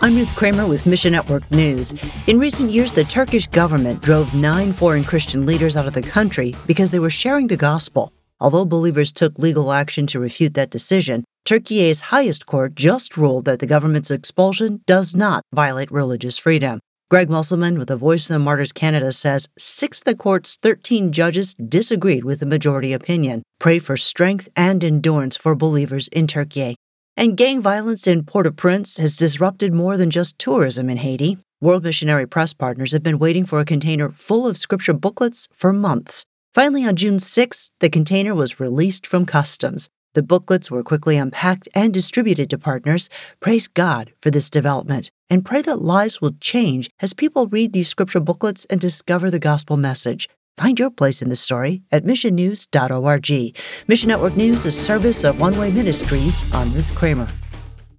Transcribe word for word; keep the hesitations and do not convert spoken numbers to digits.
I'm Ruth Kramer with Mission Network News. In recent years, the Turkish government drove nine foreign Christian leaders out of the country because they were sharing the gospel. Although believers took legal action to refute that decision, Turkey's highest court just ruled that the government's expulsion does not violate religious freedom. Greg Musselman with the Voice of the Martyrs Canada says six of the court's thirteen judges disagreed with the majority opinion. Pray for strength and endurance for believers in Turkey. And gang violence in Port-au-Prince has disrupted more than just tourism in Haiti. World Missionary Press Partners have been waiting for a container full of scripture booklets for months. Finally, on June sixth, the container was released from customs. The booklets were quickly unpacked and distributed to partners. Praise God for this development, and pray that lives will change as people read these scripture booklets and discover the gospel message. Find your place in the story at mission news dot org. Mission Network News is service of One Way Ministries. I'm Ruth Kramer.